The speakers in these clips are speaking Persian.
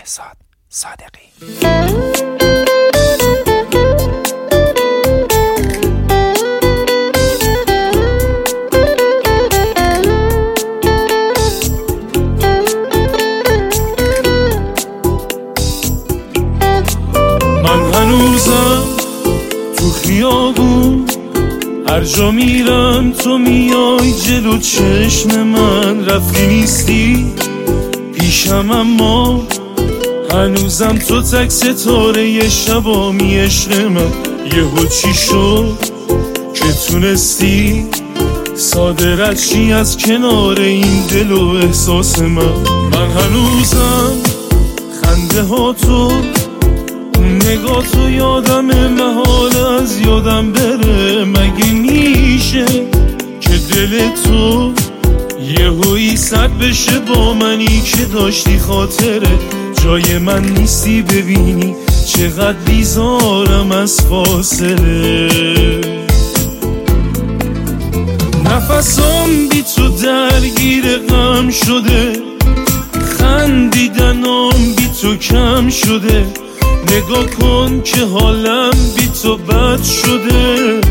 بهزاد صادقی. من هنوزم تو خیابون، هر جا میرم تو میای جلو چشم من. رفتی نیستی پیشم اما هنوزم تو تک ستاره شبامی عشق من. یهو چی شد که تونستی ساده رد شی از کنار این دل و احساس من. من هنوزم خنده ها تو، نگاه تو یادم محال از یادم بره. مگه میشه که دل تو یهویی سرد بشه با منی که داشتی خاطره. جای من نیستی ببینی چقدر بیزارم از فاصله. نفسام بی تو درگیر غم شده، خندیدنام بی تو کم شده. نگاه کن که حالم بی تو بد شده.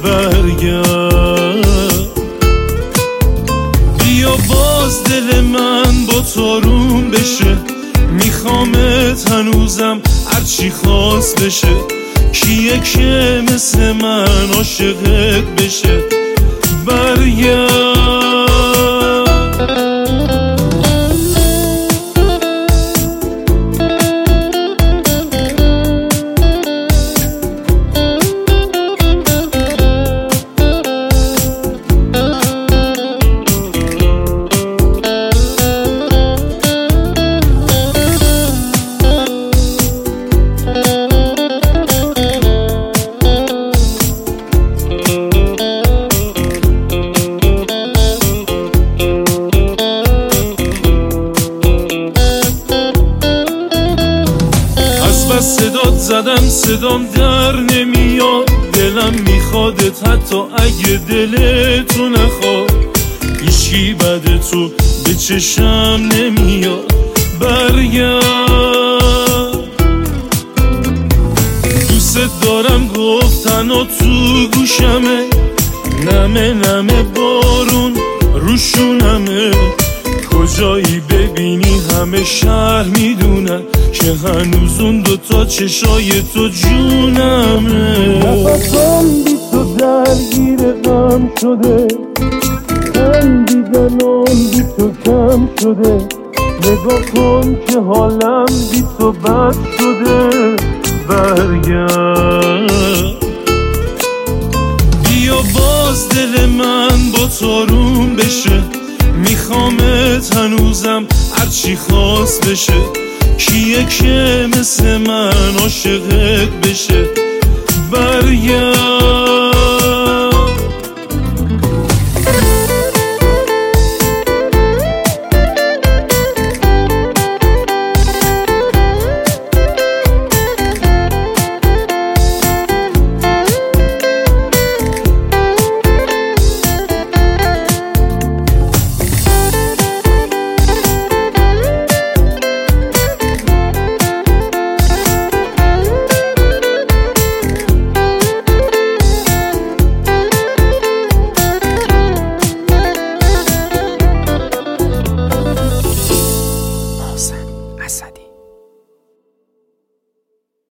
برگرد بیا باز دل من با تو آروم بشه. میخوامت هنوزم هرچی خواست بشه. کیه که مثل من عاشقت بشه؟ برگرد. صدات زدم صدام در نمیاد، دلم میخوادت حتی اگه دلتو نخواد. هیچی بعد تو به چشم نمیاد. برگرد. دوست دارم گفتن و تو گوشمه، نمه نمه بارون روشونمه. کجایی ببینی همه شهر میدونن که هنوز اون دوتا چشای تو جونمه. نفسم بی تو درگیر غم شده، خندیدنم بی تو کم شده. نگاه کن که حالم بی تو بد شده. برگرد بیا باز دل من با تو آروم بشه. میخوامت هنوزم هرچی خواست بشه. کیه که مثل من عاشقت بشه؟ برگرد. اسدی.